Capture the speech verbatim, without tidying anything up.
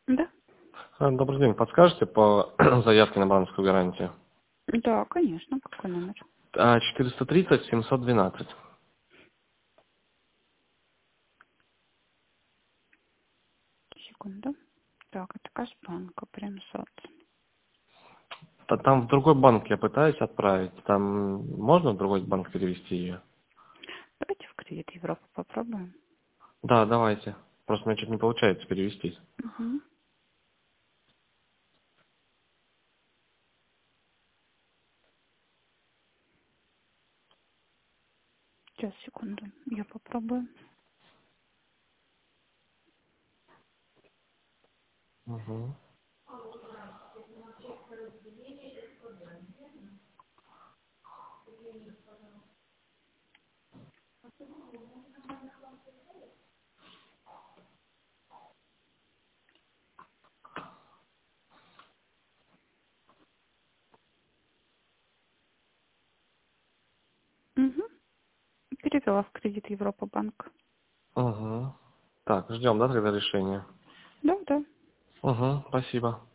Да, А, Добрый день. Подскажете по заявке на банковскую гарантию? да, конечно. Какой номер? А, четыреста тридцать семьсот двенадцать. Секунду. Так, это Кашбанка, Примсот. А там в другой банк я пытаюсь отправить. Там можно в другой банк перевести ее? Давайте в кредит Европы попробуем. Да, давайте. Просто у меня что-то не получается перевести. Угу. Сейчас, секунду. Я попробую. Угу. Угу. Перевела в кредит Европа банк. Угу. Так, ждем, да, тогда решения? Да, да. Угу, спасибо.